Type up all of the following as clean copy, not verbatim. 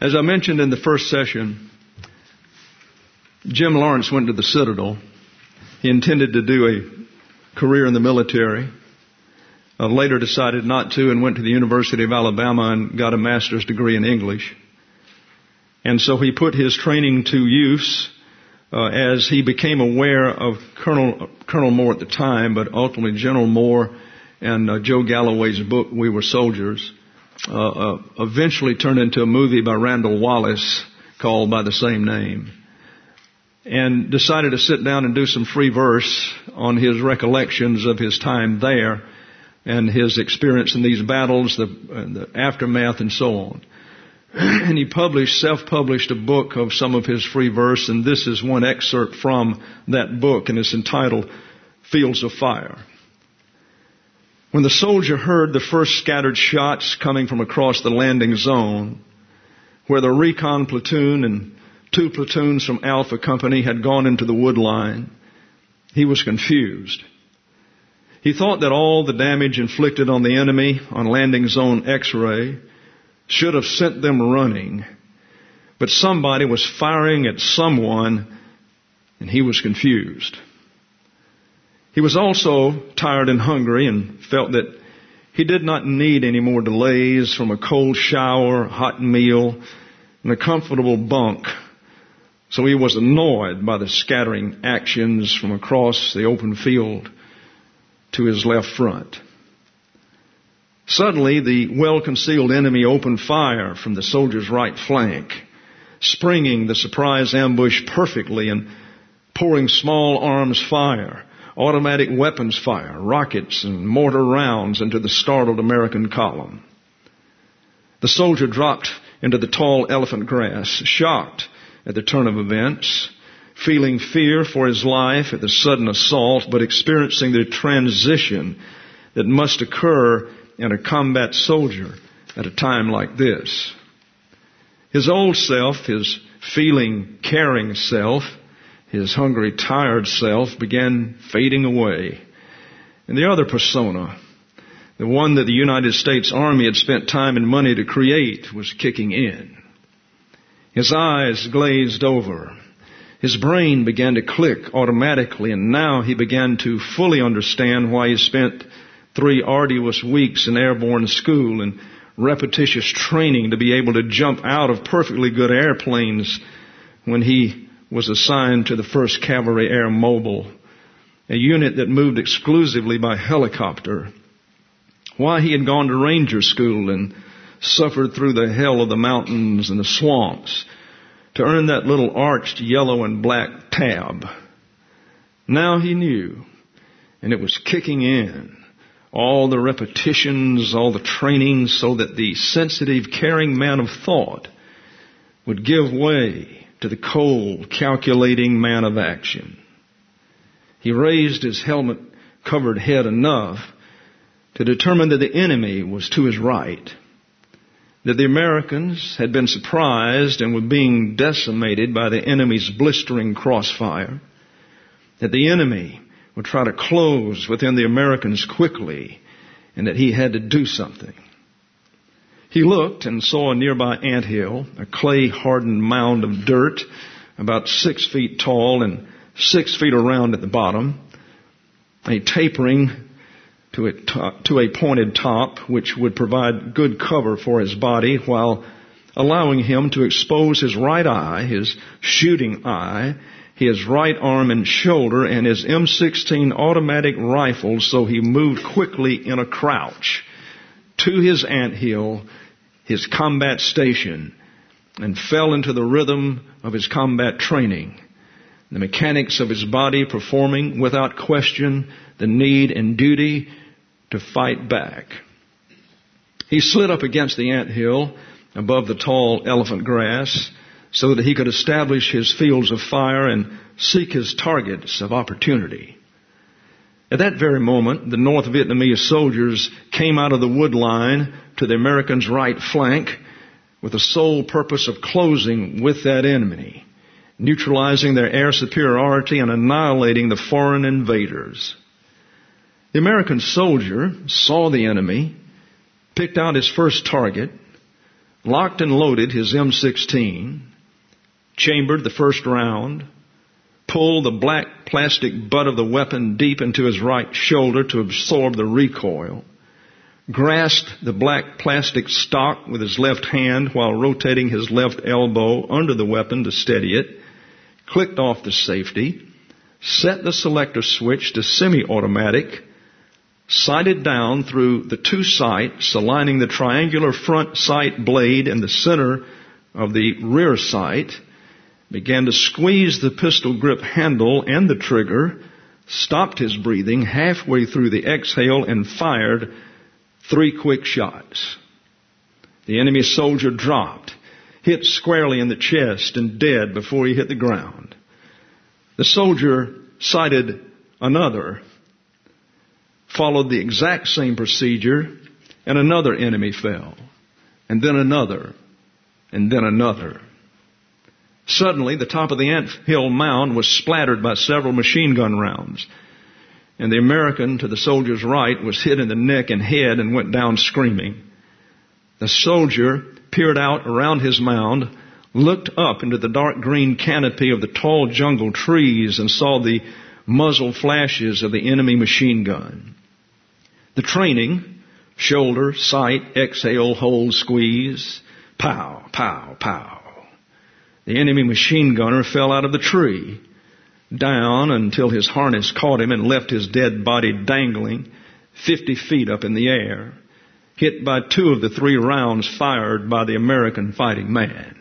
As I mentioned in the first session, Jim Lawrence went to the Citadel. He intended to do a career in the military. Later decided not to and went to the University of Alabama and got a master's degree in English. And so he put his training to use as he became aware of Colonel Moore at the time, but ultimately General Moore and Joe Galloway's book, We Were Soldiers, eventually turned into a movie by Randall Wallace called by the same name. And decided to sit down and do some free verse on his recollections of his time there and his experience in these battles, the aftermath, and so on. And he self-published a book of some of his free verse, and this is one excerpt from that book, and it's entitled Fields of Fire. When the soldier heard the first scattered shots coming from across the landing zone, where the recon platoon and 2 platoons from Alpha Company had gone into the wood line, he was confused. He thought that all the damage inflicted on the enemy on landing zone X-ray should have sent them running, but somebody was firing at someone, and he was confused. He was also tired and hungry and felt that he did not need any more delays from a cold shower, hot meal, and a comfortable bunk. So he was annoyed by the scattering actions from across the open field to his left front. Suddenly, the well-concealed enemy opened fire from the soldier's right flank, springing the surprise ambush perfectly and pouring small arms fire, automatic weapons fire, rockets and mortar rounds into the startled American column. The soldier dropped into the tall elephant grass, shocked at the turn of events, feeling fear for his life at the sudden assault, but experiencing the transition that must occur in a combat soldier at a time like this. His old self, his feeling, caring self, his hungry, tired self began fading away. And the other persona, the one that the United States Army had spent time and money to create, was kicking in. His eyes glazed over. His brain began to click automatically, and now he began to fully understand why he spent 3 arduous weeks in airborne school and repetitious training to be able to jump out of perfectly good airplanes when he was assigned to the 1st Cavalry Air Mobile, a unit that moved exclusively by helicopter. Why he had gone to Ranger School and suffered through the hell of the mountains and the swamps to earn that little arched yellow and black tab. Now he knew, and it was kicking in. All the repetitions, all the training, so that the sensitive, caring man of thought would give way to the cold, calculating man of action. He raised his helmet-covered head enough to determine that the enemy was to his right, that the Americans had been surprised and were being decimated by the enemy's blistering crossfire, that the enemy would try to close within the Americans quickly, and that he had to do something. He looked and saw a nearby anthill, a clay-hardened mound of dirt, about 6 feet tall and 6 feet around at the bottom, a tapering to a pointed top, which would provide good cover for his body while allowing him to expose his right eye, his shooting eye, his right arm and shoulder, and his M16 automatic rifle, so he moved quickly in a crouch to his anthill, his combat station, and fell into the rhythm of his combat training, the mechanics of his body performing without question the need and duty to fight back. He slid up against the anthill above the tall elephant grass so that he could establish his fields of fire and seek his targets of opportunity. At that very moment, the North Vietnamese soldiers came out of the wood line to the Americans' right flank with the sole purpose of closing with that enemy, neutralizing their air superiority and annihilating the foreign invaders. The American soldier saw the enemy, picked out his first target, locked and loaded his M16, chambered the first round, pulled the black plastic butt of the weapon deep into his right shoulder to absorb the recoil, grasped the black plastic stock with his left hand while rotating his left elbow under the weapon to steady it, clicked off the safety, set the selector switch to semi-automatic, sighted down through the two sights, aligning the triangular front sight blade in the center of the rear sight, began to squeeze the pistol grip handle and the trigger, stopped his breathing halfway through the exhale, and fired 3 quick shots. The enemy soldier dropped, hit squarely in the chest, and dead before he hit the ground. The soldier sighted another, followed the exact same procedure, and another enemy fell, and then another, and then another. Suddenly, the top of the anthill mound was splattered by several machine gun rounds, and the American to the soldier's right was hit in the neck and head and went down screaming. The soldier peered out around his mound, looked up into the dark green canopy of the tall jungle trees, and saw the muzzle flashes of the enemy machine gun. The training, shoulder, sight, exhale, hold, squeeze, pow, pow, pow. The enemy machine gunner fell out of the tree, down until his harness caught him and left his dead body dangling 50 feet up in the air, hit by 2 of the 3 rounds fired by the American fighting man.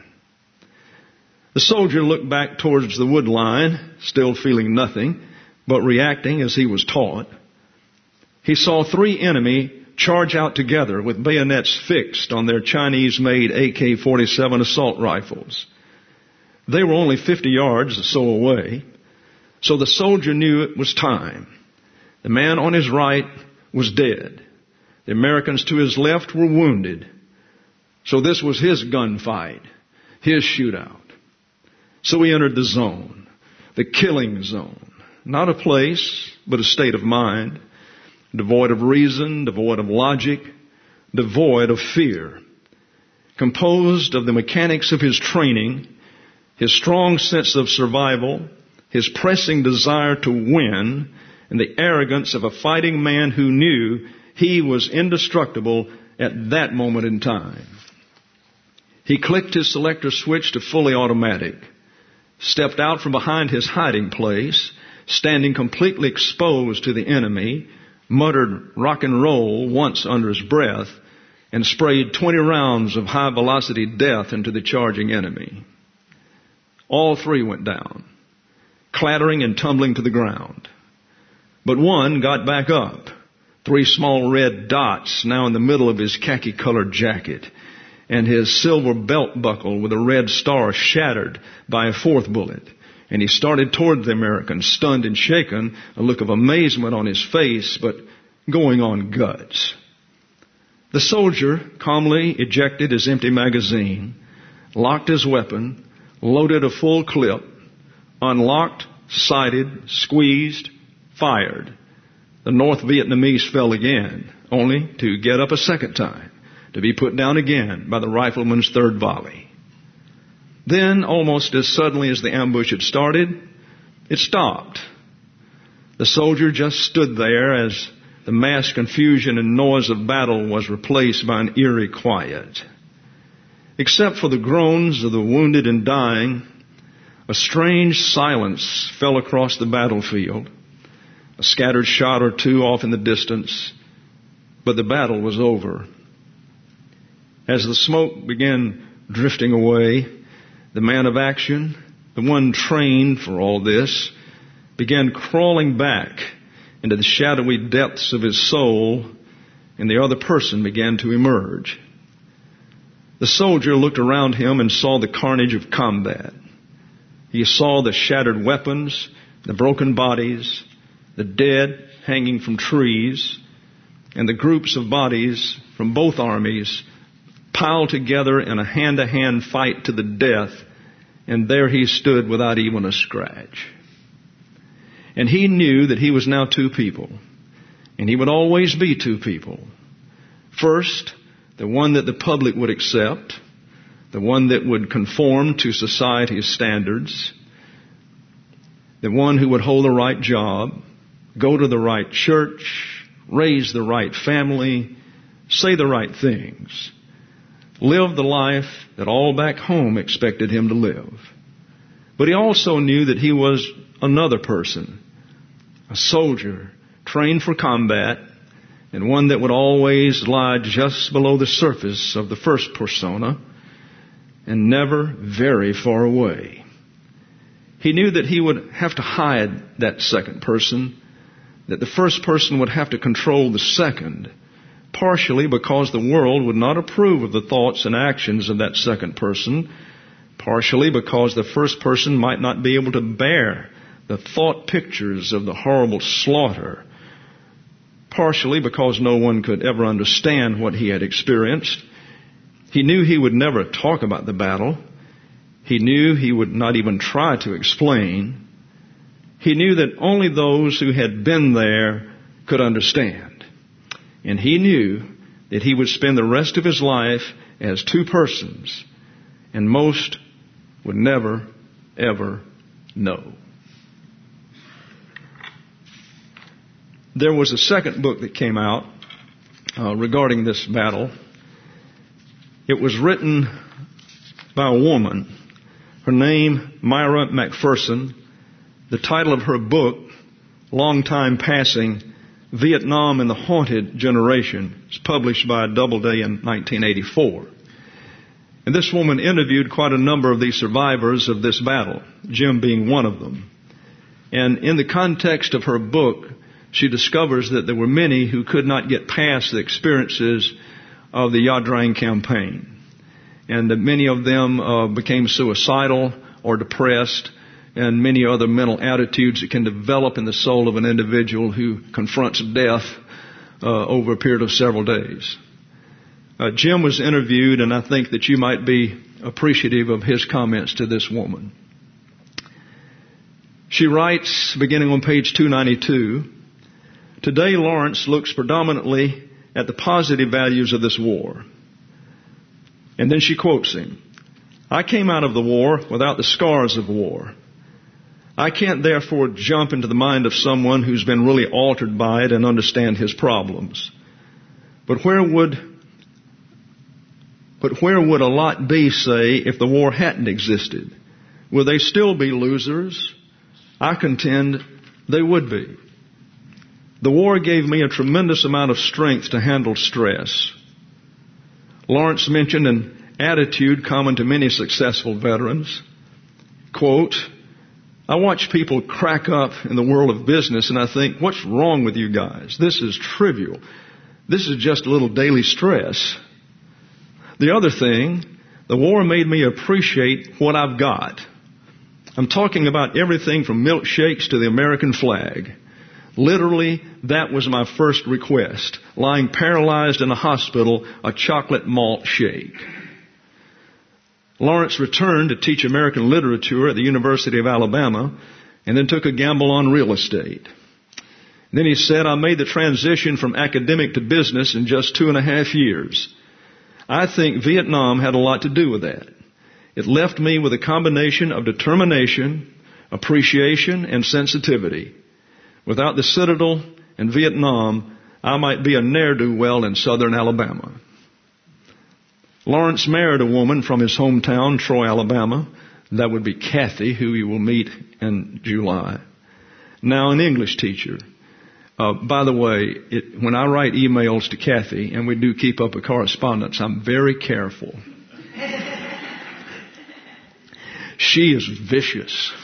The soldier looked back towards the wood line, still feeling nothing, but reacting as he was taught. He saw 3 enemy charge out together with bayonets fixed on their Chinese-made AK-47 assault rifles. They were only 50 yards or so away, so the soldier knew it was time. The man on his right was dead. The Americans to his left were wounded. So this was his gunfight, his shootout. So he entered the zone, the killing zone. Not a place, but a state of mind, devoid of reason, devoid of logic, devoid of fear, composed of the mechanics of his training, his strong sense of survival, his pressing desire to win, and the arrogance of a fighting man who knew he was indestructible at that moment in time. He clicked his selector switch to fully automatic, stepped out from behind his hiding place, standing completely exposed to the enemy, muttered rock and roll once under his breath, and sprayed 20 rounds of high-velocity death into the charging enemy. All 3 went down, clattering and tumbling to the ground. But one got back up, 3 small red dots now in the middle of his khaki-colored jacket, and his silver belt buckle with a red star shattered by a 4th bullet. And he started toward the American, stunned and shaken, a look of amazement on his face, but going on guts. The soldier calmly ejected his empty magazine, locked his weapon, loaded a full clip, unlocked, sighted, squeezed, fired. The North Vietnamese fell again, only to get up a second time, to be put down again by the rifleman's 3rd volley. Then, almost as suddenly as the ambush had started, it stopped. The soldier just stood there as the mass confusion and noise of battle was replaced by an eerie quiet. Except for the groans of the wounded and dying, a strange silence fell across the battlefield, a scattered shot or 2 off in the distance, but the battle was over. As the smoke began drifting away, the man of action, the one trained for all this, began crawling back into the shadowy depths of his soul, and the other person began to emerge. The soldier looked around him and saw the carnage of combat. He saw the shattered weapons, the broken bodies, the dead hanging from trees, and the groups of bodies from both armies piled together in a hand-to-hand fight to the death, and there he stood without even a scratch. And he knew that he was now 2 people, and he would always be 2 people. First, the one that the public would accept, the one that would conform to society's standards, the one who would hold the right job, go to the right church, raise the right family, say the right things, live the life that all back home expected him to live. But he also knew that he was another person, a soldier trained for combat, and one that would always lie just below the surface of the first persona and never very far away. He knew that he would have to hide that second person, that the first person would have to control the second, partially because the world would not approve of the thoughts and actions of that second person, partially because the first person might not be able to bear the thought pictures of the horrible slaughter, partially because no one could ever understand what he had experienced. He knew he would never talk about the battle. He knew he would not even try to explain. He knew that only those who had been there could understand. And he knew that he would spend the rest of his life as two persons, and most would never, ever know. There was a second book that came out regarding this battle. It was written by a woman. Her name, Myra Macpherson. The title of her book, Long Time Passing, Vietnam and the Haunted Generation, is published by Doubleday in 1984. And this woman interviewed quite a number of the survivors of this battle, Jim being one of them. And in the context of her book, she discovers that there were many who could not get past the experiences of the Ia Drang campaign. And that many of them became suicidal or depressed, and many other mental attitudes that can develop in the soul of an individual who confronts death over a period of several days. Jim was interviewed, and I think that you might be appreciative of his comments to this woman. She writes, beginning on page 292, "Today Lawrence looks predominantly at the positive values of this war." And then she quotes him, "I came out of the war without the scars of war. I can't therefore jump into the mind of someone who's been really altered by it and understand his problems. But where would a lot be, say, if the war hadn't existed? Would they still be losers? I contend they would be. The war gave me a tremendous amount of strength to handle stress." Lawrence mentioned an attitude common to many successful veterans. Quote, "I watch people crack up in the world of business and I think, what's wrong with you guys? This is trivial. This is just a little daily stress. The other thing, the war made me appreciate what I've got. I'm talking about everything from milkshakes to the American flag. Literally, that was my first request. Lying paralyzed in a hospital, a chocolate malt shake." Lawrence returned to teach American literature at the University of Alabama and then took a gamble on real estate. Then he said, "I made the transition from academic to business in just 2.5 years. I think Vietnam had a lot to do with that. It left me with a combination of determination, appreciation, and sensitivity. Without the Citadel and Vietnam, I might be a ne'er-do-well in southern Alabama." Lawrence married a woman from his hometown, Troy, Alabama. That would be Kathy, who you will meet in July. Now an English teacher. By the way, when I write emails to Kathy, and we do keep up a correspondence, I'm very careful. She is vicious.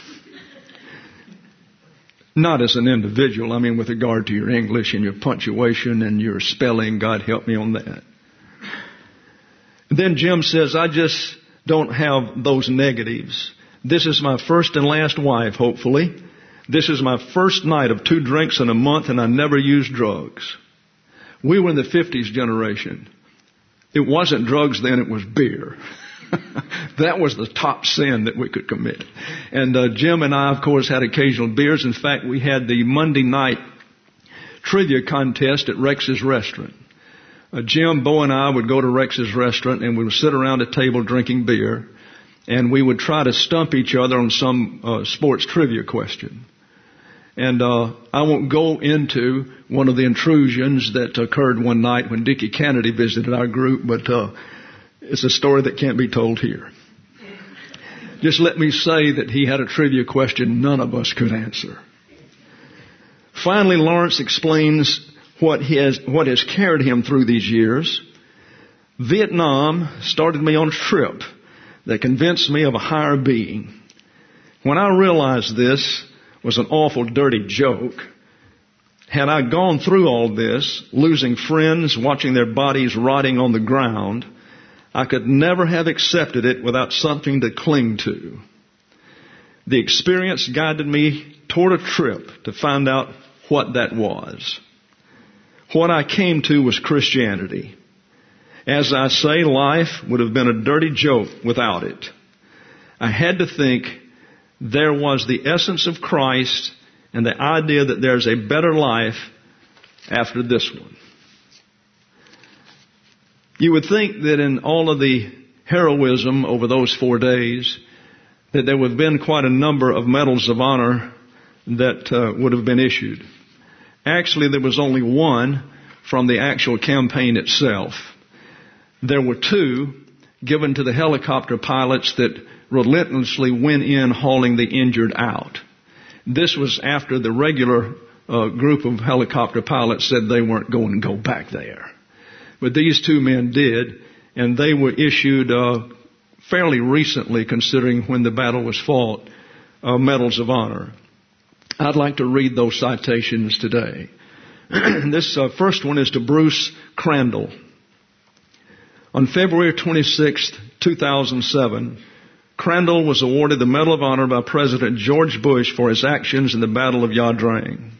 Not as an individual, I mean with regard to your English and your punctuation and your spelling. God help me on that. Then Jim says, "I just don't have those negatives. This is my first and last wife, hopefully. This is my first night of 2 drinks in a month, and I never used drugs." We were in the 50s generation. It wasn't drugs then, it was beer. That was the top sin that we could commit. And Jim and I, of course, had occasional beers. In fact, we had the Monday night trivia contest at Rex's restaurant. Jim, Bo, and I would go to Rex's restaurant, and we would sit around a table drinking beer, and we would try to stump each other on some sports trivia question. And I won't go into one of the intrusions that occurred one night when Dickie Kennedy visited our group, but it's a story that can't be told here. Just let me say that he had a trivia question none of us could answer. Finally, Lawrence explains what has carried him through these years. Vietnam started me on a trip that convinced me of a higher being. When I realized this was an awful dirty joke, had I gone through all this, losing friends, watching their bodies rotting on the ground, I could never have accepted it without something to cling to. The experience guided me toward a trip to find out what that was. What I came to was Christianity. As I say, life would have been a dirty joke without it. I had to think there was the essence of Christ and the idea that there's a better life after this one. You would think that in all of the heroism over those 4 days, that there would have been quite a number of medals of honor that would have been issued. Actually, there was only one from the actual campaign itself. There were 2 given to the helicopter pilots that relentlessly went in hauling the injured out. This was after the regular group of helicopter pilots said they weren't going to go back there. But these 2 men did, and they were issued fairly recently, considering when the battle was fought, medals of honor. I'd like to read those citations today. This first one is to Bruce Crandall. On February 26, 2007, Crandall was awarded the Medal of Honor by President George Bush for his actions in the Battle of Ia Drang.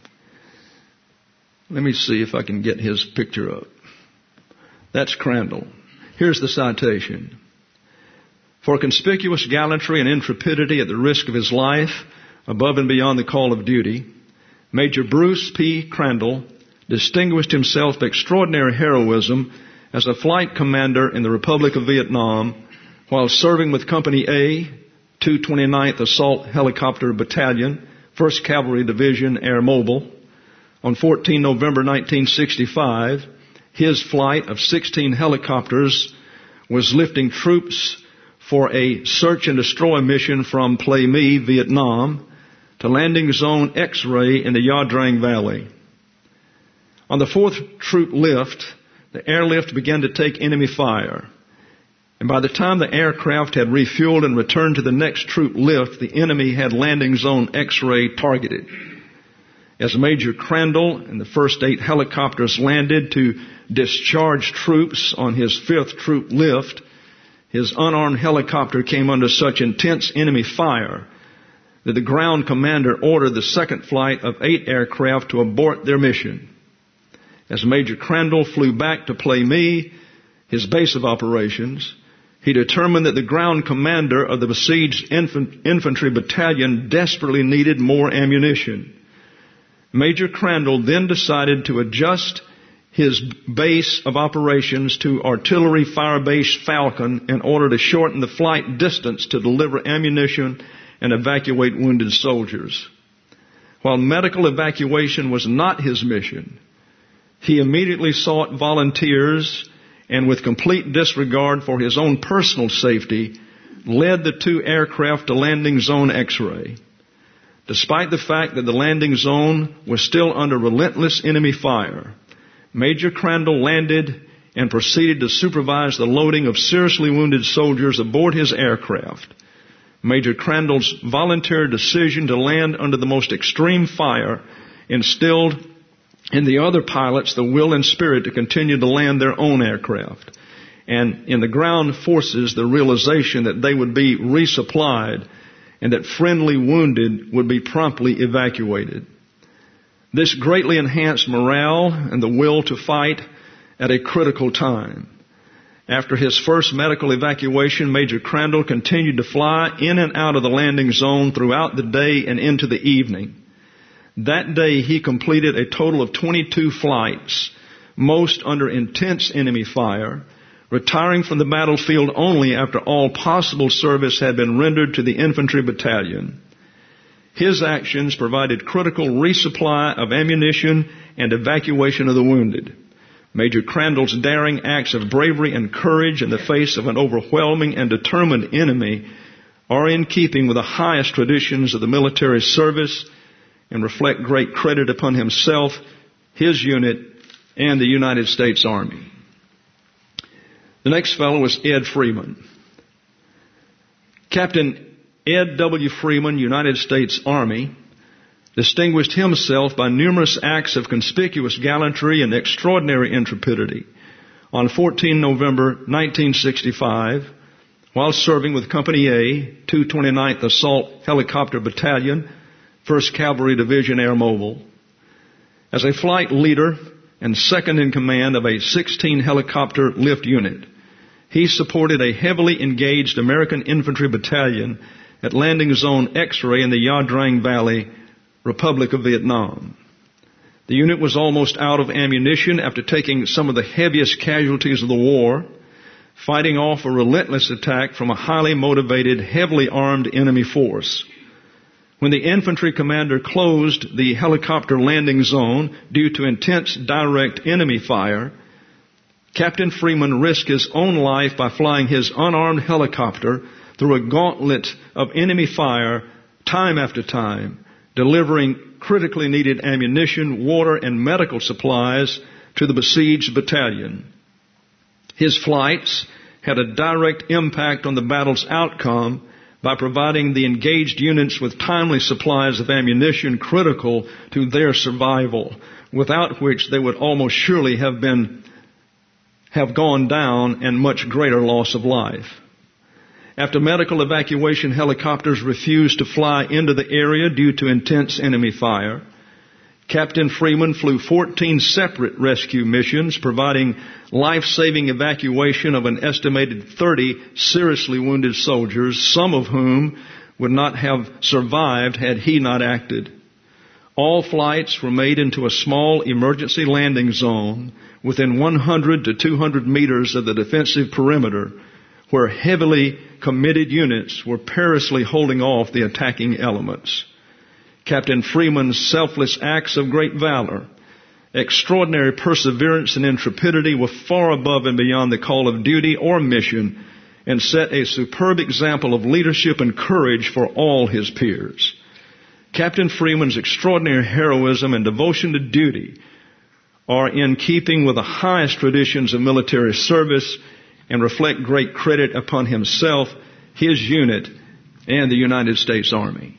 Let me see if I can get his picture up. That's Crandall. Here's the citation. For conspicuous gallantry and intrepidity at the risk of his life, above and beyond the call of duty, Major Bruce P. Crandall distinguished himself by extraordinary heroism as a flight commander in the Republic of Vietnam while serving with Company A, 229th Assault Helicopter Battalion, 1st Cavalry Division, Air Mobile. On 14 November 1965, his flight of 16 helicopters was lifting troops for a search and destroy mission from Plei Mi, Vietnam, to landing zone X-ray in the Ia Drang Valley. On the 4th troop lift, the airlift began to take enemy fire. And by the time the aircraft had refueled and returned to the next troop lift, the enemy had landing zone X-ray targeted. As Major Crandall and the first 8 helicopters landed to discharge troops on his 5th troop lift, his unarmed helicopter came under such intense enemy fire that the ground commander ordered the second flight of 8 aircraft to abort their mission. As Major Crandall flew back to Plei Mi, his base of operations, he determined that the ground commander of the besieged infantry battalion desperately needed more ammunition. Major Crandall then decided to adjust his base of operations to Artillery Fire Base Falcon in order to shorten the flight distance to deliver ammunition and evacuate wounded soldiers. While medical evacuation was not his mission, he immediately sought volunteers and, with complete disregard for his own personal safety, led the 2 aircraft to landing zone X-ray. Despite the fact that the landing zone was still under relentless enemy fire, Major Crandall landed and proceeded to supervise the loading of seriously wounded soldiers aboard his aircraft. Major Crandall's volunteer decision to land under the most extreme fire instilled in the other pilots the will and spirit to continue to land their own aircraft, and in the ground forces the realization that they would be resupplied and that friendly wounded would be promptly evacuated. This greatly enhanced morale and the will to fight at a critical time. After his first medical evacuation, Major Crandall continued to fly in and out of the landing zone throughout the day and into the evening. That day he completed a total of 22 flights, most under intense enemy fire, retiring from the battlefield only after all possible service had been rendered to the infantry battalion. His actions provided critical resupply of ammunition and evacuation of the wounded. Major Crandall's daring acts of bravery and courage in the face of an overwhelming and determined enemy are in keeping with the highest traditions of the military service and reflect great credit upon himself, his unit, and the United States Army. The next fellow was Ed Freeman. Captain Ed W. Freeman, United States Army, distinguished himself by numerous acts of conspicuous gallantry and extraordinary intrepidity. On 14 November 1965, while serving with Company A, 229th Assault Helicopter Battalion, 1st Cavalry Division Air Mobile, as a flight leader and second in command of a 16 helicopter lift unit, he supported a heavily engaged American infantry battalion at Landing Zone X-Ray in the Nha Trang Valley, Republic of Vietnam. The unit was almost out of ammunition after taking some of the heaviest casualties of the war, fighting off a relentless attack from a highly motivated, heavily armed enemy force. When the infantry commander closed the helicopter landing zone due to intense direct enemy fire, Captain Freeman risked his own life by flying his unarmed helicopter through a gauntlet of enemy fire time after time, delivering critically needed ammunition, water, and medical supplies to the besieged battalion. His flights had a direct impact on the battle's outcome by providing the engaged units with timely supplies of ammunition critical to their survival, without which they would almost surely have gone down and much greater loss of life. After medical evacuation helicopters refused to fly into the area due to intense enemy fire, Captain Freeman flew 14 separate rescue missions, providing life-saving evacuation of an estimated 30 seriously wounded soldiers, some of whom would not have survived had he not acted. All flights were made into a small emergency landing zone within 100 to 200 meters of the defensive perimeter, where heavily committed units were perilously holding off the attacking elements. Captain Freeman's selfless acts of great valor, extraordinary perseverance and intrepidity were far above and beyond the call of duty or mission, and set a superb example of leadership and courage for all his peers. Captain Freeman's extraordinary heroism and devotion to duty are in keeping with the highest traditions of military service and reflect great credit upon himself, his unit, and the United States Army.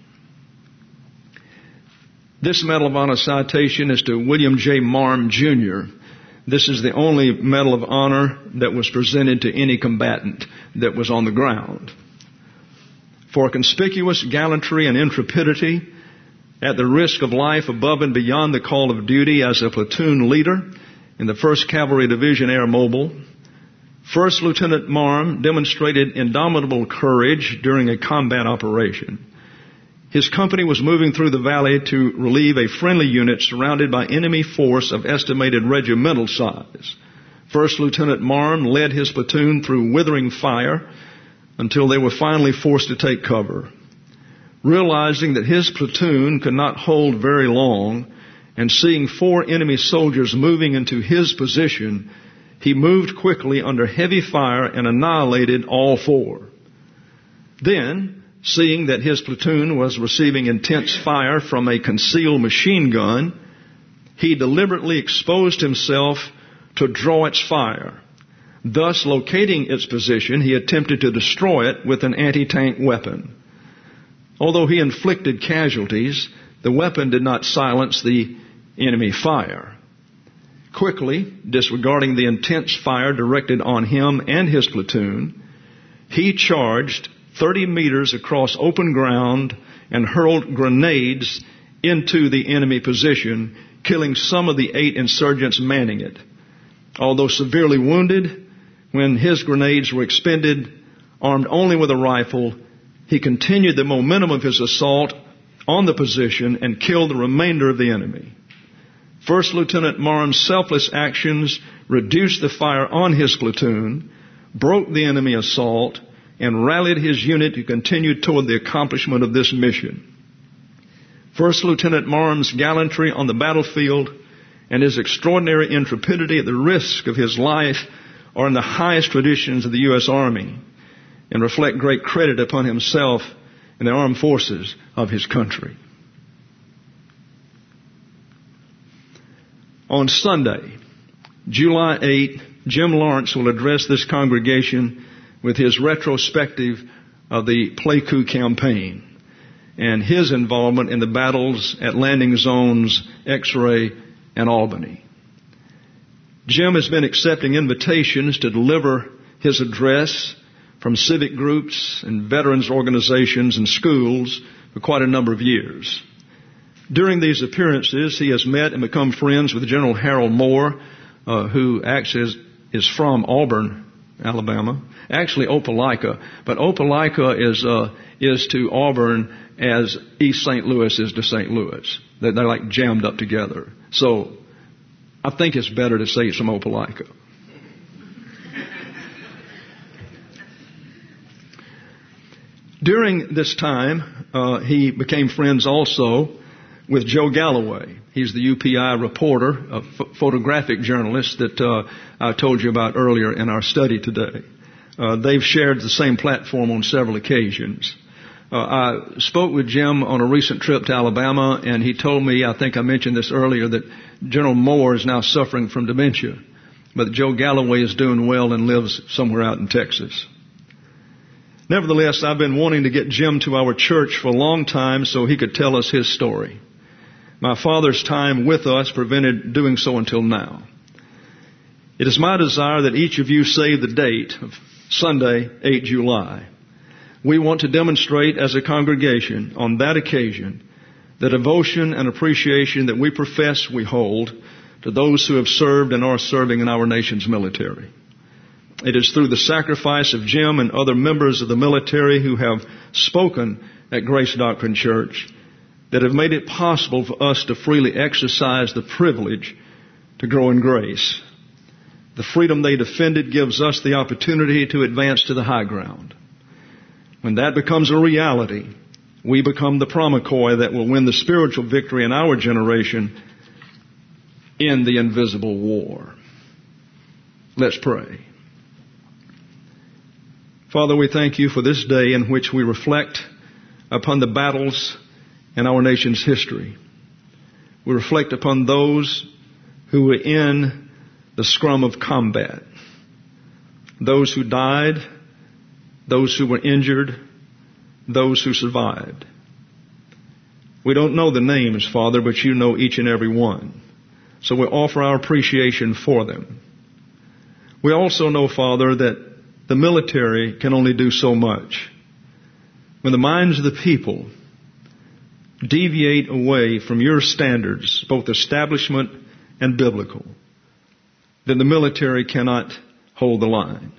This Medal of Honor citation is to William J. Marm, Jr. This is the only Medal of Honor that was presented to any combatant that was on the ground. For conspicuous gallantry and intrepidity, at the risk of life above and beyond the call of duty as a platoon leader in the 1st Cavalry Division Air Mobile, First Lieutenant Marm demonstrated indomitable courage during a combat operation. His company was moving through the valley to relieve a friendly unit surrounded by enemy force of estimated regimental size. First Lieutenant Marm led his platoon through withering fire until they were finally forced to take cover. Realizing that his platoon could not hold very long, and seeing 4 enemy soldiers moving into his position, he moved quickly under heavy fire and annihilated all 4. Then, seeing that his platoon was receiving intense fire from a concealed machine gun, he deliberately exposed himself to draw its fire. Thus, locating its position, he attempted to destroy it with an anti-tank weapon. Although he inflicted casualties, the weapon did not silence the enemy fire. Quickly, disregarding the intense fire directed on him and his platoon, he charged 30 meters across open ground and hurled grenades into the enemy position, killing some of the 8 insurgents manning it. Although severely wounded, when his grenades were expended, armed only with a rifle, he continued the momentum of his assault on the position and killed the remainder of the enemy. First Lieutenant Marham's selfless actions reduced the fire on his platoon, broke the enemy assault, and rallied his unit to continue toward the accomplishment of this mission. First Lieutenant Marham's gallantry on the battlefield and his extraordinary intrepidity at the risk of his life are in the highest traditions of the U.S. Army and reflect great credit upon himself and the armed forces of his country. On Sunday, July 8, Jim Lawrence will address this congregation with his retrospective of the Pleiku campaign and his involvement in the battles at landing zones X-Ray and Albany. Jim has been accepting invitations to deliver his address from civic groups and veterans organizations and schools for quite a number of years. During these appearances, he has met and become friends with General Harold Moore, who actually is from Auburn, Alabama. Actually, Opelika, but Opelika is to Auburn as East St. Louis is to St. Louis. They're like jammed up together. So I think it's better to say it's from Opelika. During this time, he became friends also with Joe Galloway. He's the UPI reporter, a photographic journalist that I told you about earlier in our study today. They've shared the same platform on several occasions. I spoke with Jim on a recent trip to Alabama, and he told me, I think I mentioned this earlier, that General Moore is now suffering from dementia, but Joe Galloway is doing well and lives somewhere out in Texas. Nevertheless, I've been wanting to get Jim to our church for a long time so he could tell us his story. My father's time with us prevented doing so until now. It is my desire that each of you say the date of Sunday, 8 July. We want to demonstrate as a congregation on that occasion the devotion and appreciation that we profess we hold to those who have served and are serving in our nation's military. It is through the sacrifice of Jim and other members of the military who have spoken at Grace Doctrine Church that have made it possible for us to freely exercise the privilege to grow in grace. The freedom they defended gives us the opportunity to advance to the high ground. When that becomes a reality, we become the promiscuous that will win the spiritual victory in our generation in the invisible war. Let's pray. Father, we thank you for this day in which we reflect upon the battles in our nation's history. We reflect upon those who were in the scrum of combat, those who died, those who were injured, those who survived. We don't know the names, Father, but you know each and every one. So we offer our appreciation for them. We also know, Father, that the military can only do so much. When the minds of the people deviate away from your standards, both establishment and biblical, then the military cannot hold the line.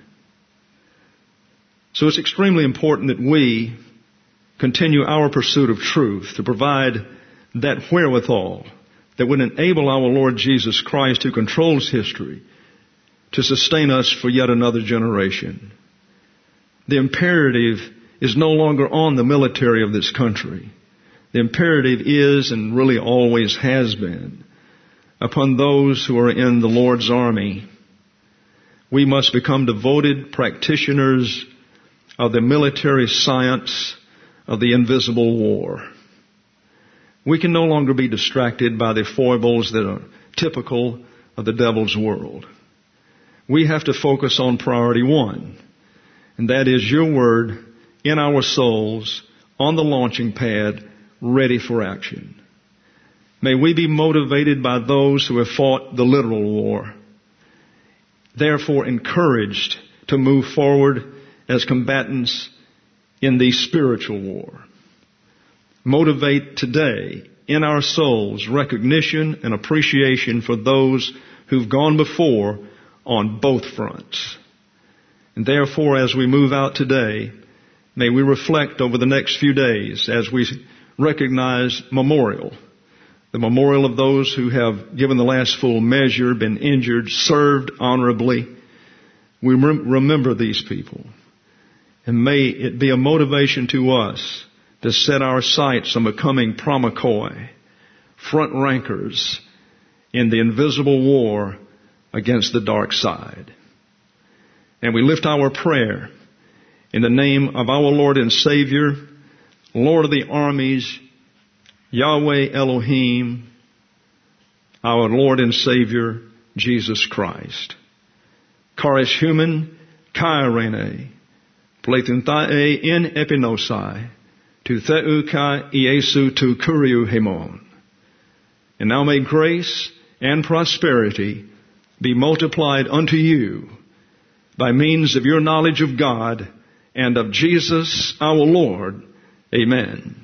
So it's extremely important that we continue our pursuit of truth to provide that wherewithal that would enable our Lord Jesus Christ, who controls history, to sustain us for yet another generation. The imperative is no longer on the military of this country. The imperative is, and really always has been, upon those who are in the Lord's army. We must become devoted practitioners of the military science of the invisible war. We can no longer be distracted by the foibles that are typical of the devil's world. We have to focus on priority one, and that is your word in our souls, on the launching pad, ready for action. May we be motivated by those who have fought the literal war, therefore encouraged to move forward as combatants in the spiritual war. Motivate today in our souls recognition and appreciation for those who've gone before on both fronts. And therefore, as we move out today, may we reflect over the next few days as we recognize Memorial the memorial of those who have given the last full measure, been injured, served honorably. We remember these people. And may it be a motivation to us to set our sights on becoming promachoi, front rankers in the invisible war against the dark side. And we lift our prayer in the name of our Lord and Savior, Lord of the armies, Yahweh Elohim, our Lord and Savior, Jesus Christ. Charis human, kairene, pleithuntae in epinosai, tu theu kai Iesu tu kuriu hemon. And now may grace and prosperity be multiplied unto you by means of your knowledge of God and of Jesus our Lord. Amen.